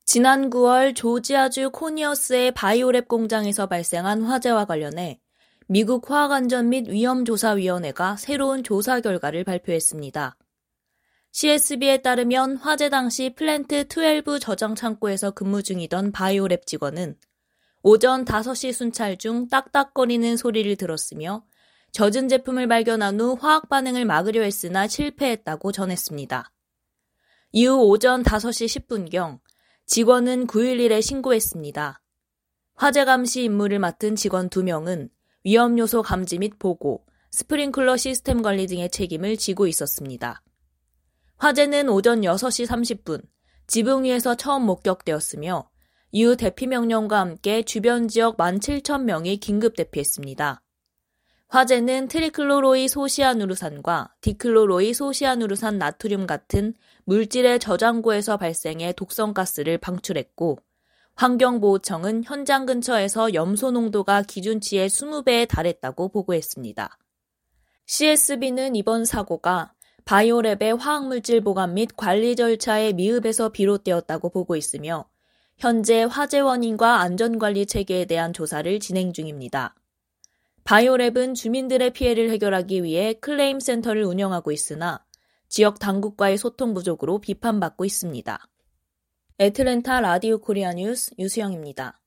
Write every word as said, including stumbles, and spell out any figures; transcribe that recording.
지난 구월 조지아주 코니어스의 바이오랩 공장에서 발생한 화재와 관련해 미국 화학안전 및 위험조사위원회가 새로운 조사 결과를 발표했습니다. 씨에스비에 따르면 화재 당시 플랜트 십이 저장 창고에서 근무 중이던 바이오랩 직원은 오전 다섯 시 순찰 중 딱딱거리는 소리를 들었으며 젖은 제품을 발견한 후 화학 반응을 막으려 했으나 실패했다고 전했습니다. 이후 오전 다섯 시 십 분경 직원은 구일일에 신고했습니다. 화재 감시 임무를 맡은 직원 두 명은 위험 요소 감지 및 보고, 스프링클러 시스템 관리 등의 책임을 지고 있었습니다. 화재는 오전 여섯 시 삼십 분 지붕 위에서 처음 목격되었으며 이후 대피 명령과 함께 주변 지역 만 칠천 명이 긴급 대피했습니다. 화재는 트리클로로이 소시아누르산과 디클로로이 소시아누르산 나트륨 같은 물질의 저장고에서 발생해 독성가스를 방출했고 환경보호청은 현장 근처에서 염소 농도가 기준치의 이십 배에 달했다고 보고했습니다. 씨에스비는 이번 사고가 바이오랩의 화학물질 보관 및 관리 절차의 미흡에서 비롯되었다고 보고 있으며 현재 화재 원인과 안전관리 체계에 대한 조사를 진행 중입니다. 바이오랩은 주민들의 피해를 해결하기 위해 클레임 센터를 운영하고 있으나 지역 당국과의 소통 부족으로 비판받고 있습니다. 애틀랜타 라디오 코리아 뉴스 유수영입니다.